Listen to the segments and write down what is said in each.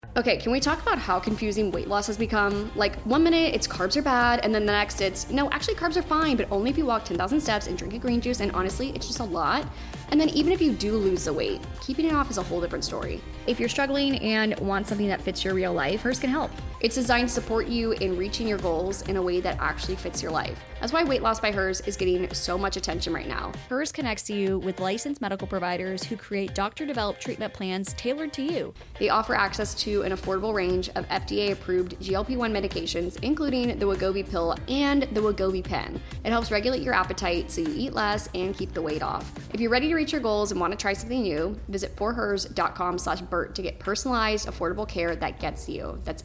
Okay, can we talk about how confusing weight loss has become? Like, 1 minute it's carbs are bad, and then the next it's, no, actually carbs are fine, but only if you walk 10,000 steps and drink a green juice, and honestly, it's just a lot. And then even if you do lose the weight, keeping it off is a whole different story. If you're struggling and want something that fits your real life, Hers can help. It's designed to support you in reaching your goals in a way that actually fits your life. That's why Weight Loss by Hers is getting so much attention right now. Hers connects you with licensed medical providers who create doctor-developed treatment plans tailored to you. They offer access to an affordable range of FDA-approved GLP-1 medications, including the Wegovy pill and the Wegovy pen. It helps regulate your appetite so you eat less and keep the weight off. If you're ready to reach your goals and want to try something new, visit forhers.com/Bert to get personalized, affordable care that gets you. That's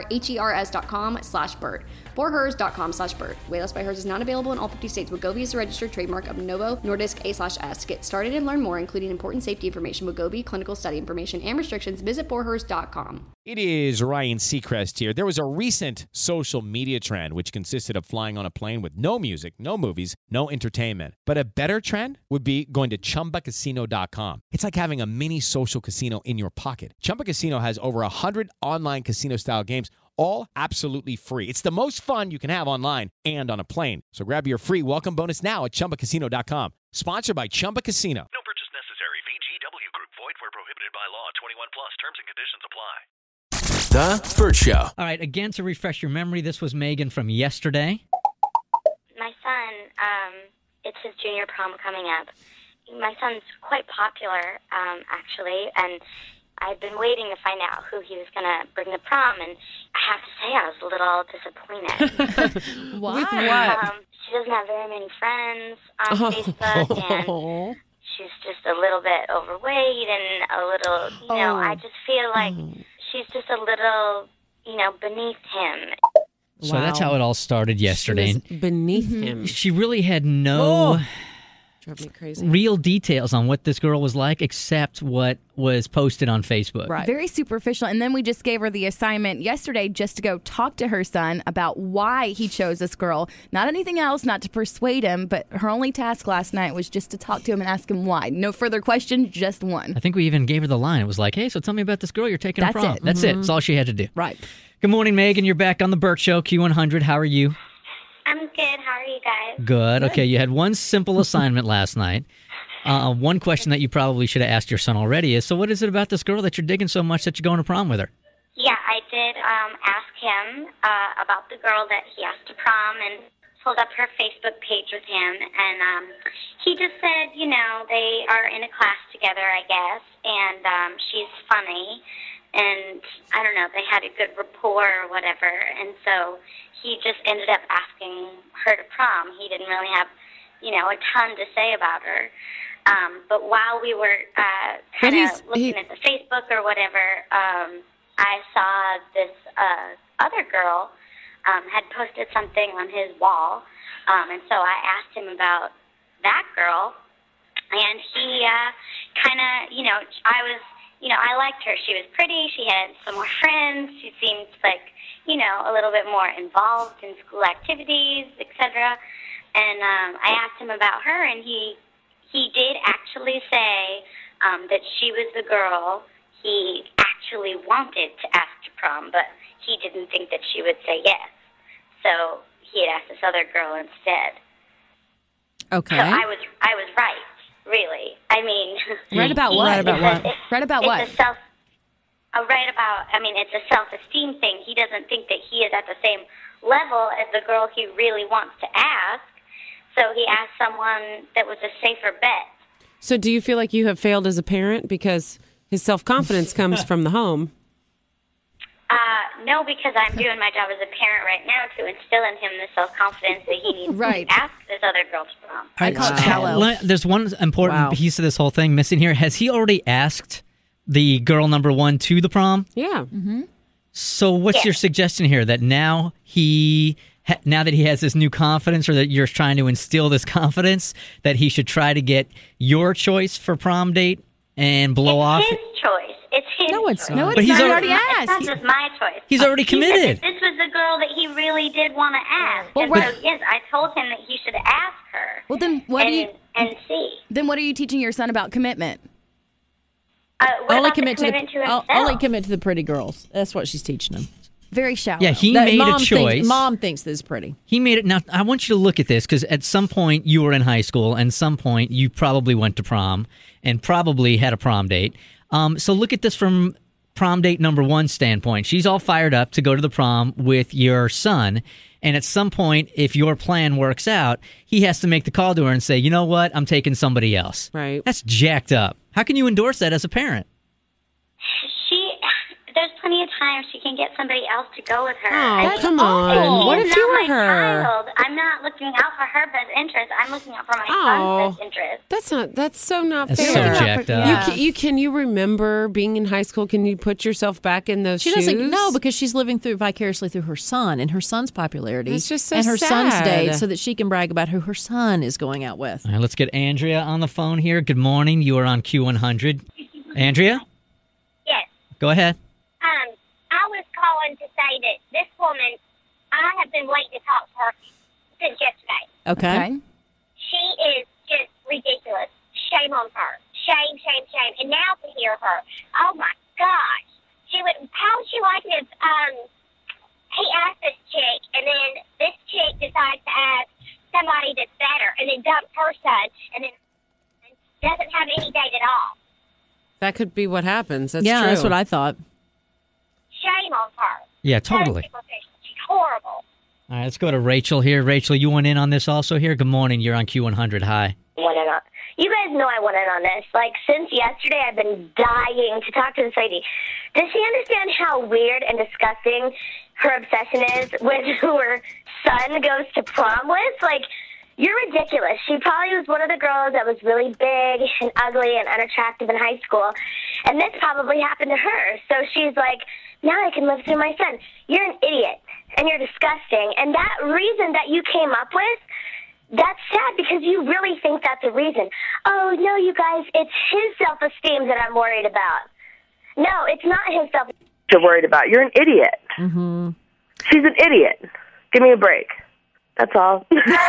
forhers.com/Bert. forhers.com/Bert. Weight Loss by Hers is not available in all 50 states. Wegovy is a registered trademark of Novo Nordisk A/S. To get started and learn more, including important safety information, Wegovy clinical study information, and restrictions, visit forhers.com. It is Ryan Seacrest here. There was a recent social media trend which consisted of flying on a plane with no music, no movies, no entertainment. But a better trend would be going to ChumbaCasino.com. It's like having a mini social casino in your pocket. Chumba Casino has over 100 online casino-style games, all absolutely free. It's the most fun you can have online and on a plane. So grab your free welcome bonus now at ChumbaCasino.com. Sponsored by Chumba Casino. No purchase necessary. VGW Group. Void where prohibited by law. 21 plus. Terms and conditions apply. The Bert Show. All right, again, to refresh your memory, this was Megan from yesterday. My son, it's his junior prom coming up. My son's quite popular, actually, and I've been waiting to find out who he was going to bring to prom, and I have to say I was a little disappointed. Why? With what? She doesn't have very many friends on Facebook, and she's just a little bit overweight and a little, I just feel like she's just a little, beneath him. So that's how it all started yesterday. She was beneath him. She really had no Drove me crazy. real details on what this girl was like except what was posted on Facebook. Right. Very superficial. And then we just gave her the assignment yesterday just to go talk to her son about why he chose this girl. Not anything else, not to persuade him, but her only task last night was just to talk to him and ask him why. No further question, just one. I think we even gave her the line. It was like, hey, so tell me about this girl you're taking her That's prom. it. That's it. That's all she had to do. Right. Good morning, Megan. You're back on the Bert Show, Q100. How are you? I'm good. How are you guys? Good. Okay, you had one simple assignment last night. One question that you probably should have asked your son already is, so what is it about this girl that you're digging so much that you're going to prom with her? Yeah, I did ask him about the girl that he asked to prom and pulled up her Facebook page with him. And he just said, they are in a class together, I guess, and she's funny. And I don't know, they had a good rapport or whatever. And so he just ended up asking her to prom. He didn't really have, a ton to say about her. But while we were kind of looking at the Facebook or whatever, I saw this other girl had posted something on his wall. And so I asked him about that girl. And he kind of, I liked her. She was pretty. She had some more friends. She seemed like, a little bit more involved in school activities, etc. And I asked him about her, and he did actually say that she was the girl he actually wanted to ask to prom, but he didn't think that she would say yes. So he had asked this other girl instead. Okay. So I was right, really. I mean, Right about what? Right about what? Right about what? It's a self-esteem thing. He doesn't think that he is at the same level as the girl he really wants to ask. So he asked someone that was a safer bet. So do you feel like you have failed as a parent because his self-confidence comes from the home? No, because I'm doing my job as a parent right now to instill in him the self-confidence that he needs to ask this other girl to prom. I call it shallow. There's one important piece of this whole thing missing here. Has he already asked the girl number one to the prom? Yeah. Mm-hmm. So what's your suggestion here? That now now that he has this new confidence, or that you're trying to instill this confidence, that he should try to get your choice for prom date and blow off? His choice. It's his No, it's choice. not. No, it's But he's not. already asked. It's not just my choice. He's already committed. He said that this was the girl that he really did want to ask. Well, And right. so, yes, I told him that he should ask her Well, then what and, do you and see. then what are you teaching your son about commitment? What Only about the commit to commitment to himself? only commit to the pretty girls. That's what she's teaching them. Very shallow. Yeah, he That made a mom choice. Mom thinks this is pretty. He made it. Now, I want you to look at this because at some point you were in high school and some point you probably went to prom and probably had a prom date. So look at this from prom date number one standpoint. She's all fired up to go to the prom with your son. And at some point, if your plan works out, he has to make the call to her and say, you know what? I'm taking somebody else. Right. That's jacked up. How can you endorse that as a parent? There's plenty of time she can get somebody else to go with her. Oh, I mean, come on. she's What if not you were my her? Child. I'm not looking out for her best interest. I'm looking out for my Oh. son's best interest. That's so not That's fair. so jacked up. Can you remember being in high school? Can you put yourself back in those She shoes? doesn't know because she's living through vicariously through her son and her son's popularity. It's just so and her son's sad. date so that she can brag about who her son is going out with. All right, let's get Andrea on the phone here. Good morning. You are on Q100. Andrea? Yes. Go ahead. I was calling to say that this woman, I have been waiting to talk to her since yesterday. Okay. She is just ridiculous. Shame on her. Shame, shame, shame. And now to hear her, oh my gosh. How would she like it if he asked this chick and then this chick decides to ask somebody that's better and then dumps her son and then doesn't have any date at all? That could be what happens. That's yeah, true. that's what I thought. Shame on her. Yeah, totally. She's horrible. All right, let's go to Rachel here. Rachel, you went in on this also here? Good morning. You're on Q100. Hi. You guys know I went in on this. Like, since yesterday, I've been dying to talk to this lady. Does she understand how weird and disgusting her obsession is with who her son goes to prom with? Like, you're ridiculous. She probably was one of the girls that was really big and ugly and unattractive in high school, and this probably happened to her. So she's like, now I can live through my son. You're an idiot, and you're disgusting. And that reason that you came up with, that's sad because you really think that's a reason. Oh, no, you guys, it's his self-esteem that I'm worried about. No, it's not his self-esteem you're worried about. You're an idiot. Mm-hmm. She's an idiot. Give me a break. That's all.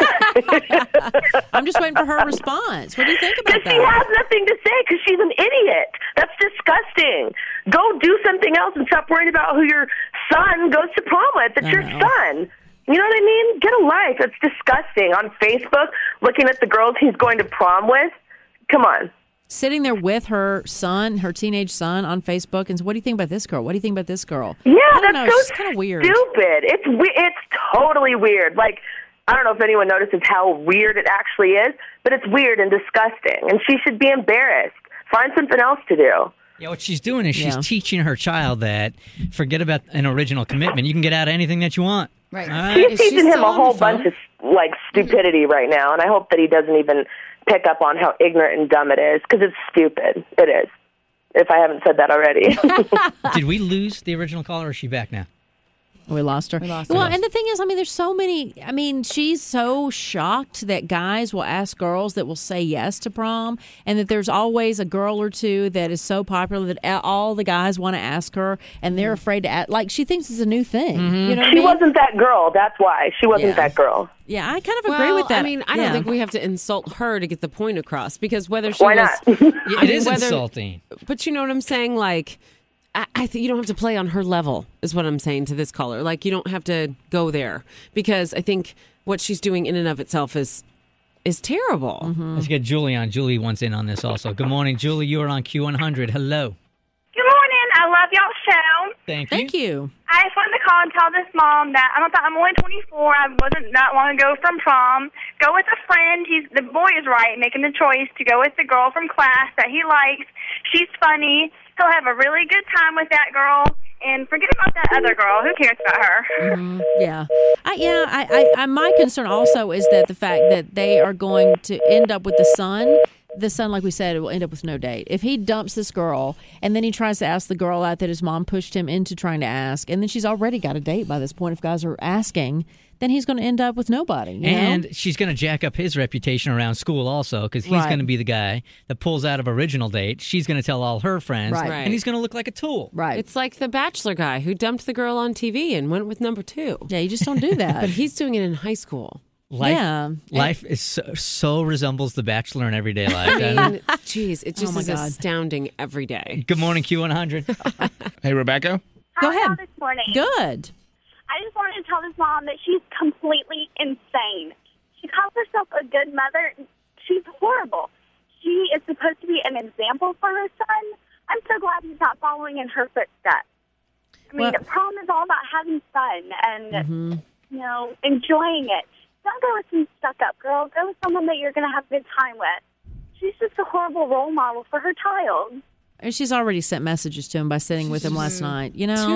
I'm just waiting for her response. What do you think about that? She has nothing to say because she's an idiot. That's disgusting. Go do something else and stop worrying about who your son goes to prom with. It's your son. You know what I mean? Get a life. It's disgusting. On Facebook, looking at the girls he's going to prom with. Come on. Sitting there with her son, her teenage son, on Facebook, and what do you think about this girl? What do you think about this girl? Yeah, I don't that's know. so It's kind of weird. stupid. It's totally weird. Like, I don't know if anyone notices how weird it actually is, but it's weird and disgusting, and she should be embarrassed. Find something else to do. Yeah, what she's doing is she's teaching her child that forget about an original commitment. You can get out of anything that you want. Right. She's teaching him a whole bunch of, like, stupidity right now, and I hope that he doesn't even pick up on how ignorant and dumb it is, because it's stupid. It is, if I haven't said that already. Did we lose the original caller, or is she back now? We lost her. Well, and the thing is, I mean, there's so many. I mean, she's so shocked that guys will ask girls that will say yes to prom, and that there's always a girl or two that is so popular that all the guys want to ask her, and they're afraid to ask. Like, she thinks it's a new thing. You know what I mean? wasn't that girl. That's why. She wasn't that girl. Yeah, I kind of agree with that. I mean, I don't think we have to insult her to get the point across, because whether she Why was, not? It is insulting. But you know what I'm saying? Like, I think you don't have to play on her level, is what I'm saying to this caller. Like, you don't have to go there, because I think what she's doing in and of itself is terrible. Let's get Julie on. Julie wants in on this also. Good morning, Julie. You are on Q100. Hello. Good morning. I love y'all's show. Thank you. I just wanted to call and tell this mom that I'm only 24. I wasn't not long ago from prom. Go with a friend. The boy is right, making the choice to go with the girl from class that he likes. She's funny. He'll have a really good time with that girl. And forget about that other girl. Who cares about her? Yeah. I my concern also is that the fact that they are going to end up with the son, like we said, will end up with no date. If he dumps this girl and then he tries to ask the girl out that his mom pushed him into trying to ask, and then she's already got a date by this point, if guys are asking, then he's going to end up with nobody. You and know? she's going to jack up his reputation around school also, because he's going to be the guy that pulls out of original date. She's going to tell all her friends, and he's going to look like a tool. Right. It's like the Bachelor guy who dumped the girl on TV and went with number 2. Yeah, you just don't do that. But he's doing it in high school. Life is so resembles The Bachelor in everyday life. I mean, geez, it just is astounding every day. Good morning, Q100. Hey, Rebecca. Go ahead. This morning. Good. I just wanted to tell this mom that she's completely insane. She calls herself a good mother. She's horrible. She is supposed to be an example for her son. I'm so glad he's not following in her footsteps. I mean, prom is all about having fun and, enjoying it. Don't go with some stuck-up girl. Go with someone that you're going to have a good time with. She's just a horrible role model for her child. And she's already sent messages to him by sitting with him last night.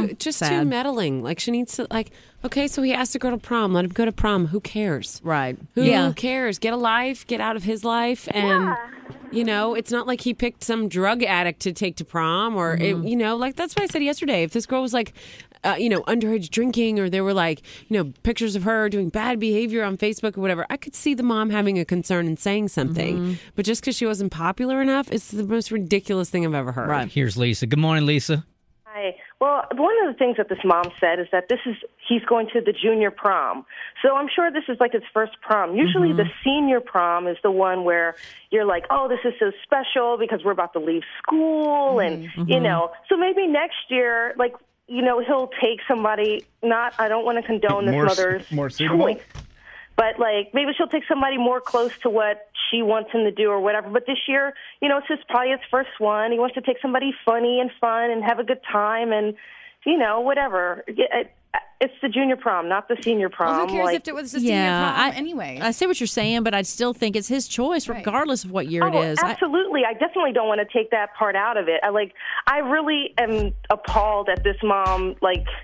Too meddling. Like, she needs to, okay, so he asked to go to prom. Let him go to prom. Who cares? Right. Who cares? Get a life. Get out of his life. And, it's not like he picked some drug addict to take to prom or, that's what I said yesterday. If this girl was underage drinking or there were pictures of her doing bad behavior on Facebook or whatever, I could see the mom having a concern and saying something. But just because she wasn't popular enough, it's the most ridiculous thing I've ever heard. Right. Here's Lisa. Good morning, Lisa. Hi. Well, one of the things that this mom said is that he's going to the junior prom. So I'm sure this is like his first prom. Usually the senior prom is the one where you're like, oh, this is so special because we're about to leave school. And, so maybe next year, he'll take somebody, I don't want to condone this mother's more suitable choice. But, maybe she'll take somebody more close to what she wants him to do or whatever. But this year, it's probably his first one. He wants to take somebody funny and fun and have a good time and, whatever. It's the junior prom, not the senior prom. Well, who cares if it was the senior prom anyway? I see what you're saying, but I still think it's his choice regardless of what year it is. Absolutely. I definitely don't want to take that part out of it. I really am appalled at this mom,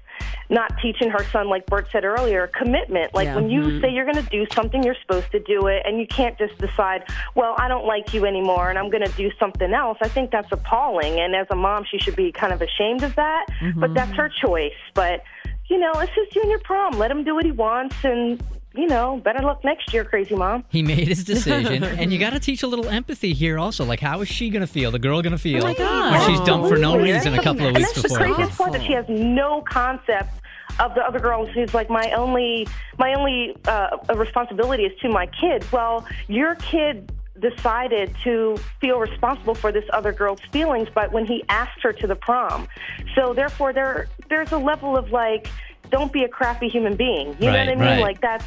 not teaching her son, like Bert said earlier, commitment. When you say you're going to do something, you're supposed to do it, and you can't just decide, well, I don't like you anymore, and I'm going to do something else. I think that's appalling, and as a mom, she should be kind of ashamed of that, but that's her choice. But, it's his junior prom. Let him do what he wants, and, better luck next year, crazy mom. He made his decision, and you got to teach a little empathy here also. How is she going to feel, the girl going to feel, when she's dumped for no reason a couple of weeks before? And that's the craziest part, that she has no concept of the other girls who's my only responsibility is to my kid. Well, your kid decided to feel responsible for this other girl's feelings, but when he asked her to the prom. So therefore there's a level of don't be a crappy human being. You know what I mean? Right. That's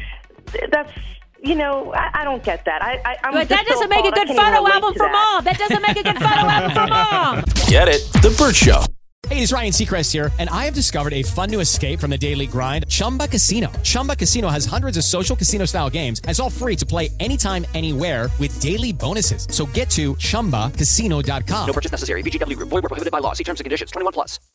I don't get that. But that doesn't make a good photo album for mom. That doesn't make a good photo album for mom. Get it? The Bert Show. Hey, it's Ryan Seacrest here, and I have discovered a fun new escape from the daily grind, Chumba Casino. Chumba Casino has hundreds of social casino-style games, and it's all free to play anytime, anywhere with daily bonuses. So get to ChumbaCasino.com. No purchase necessary. VGW Group. Void where prohibited by law. See terms and conditions. 21+.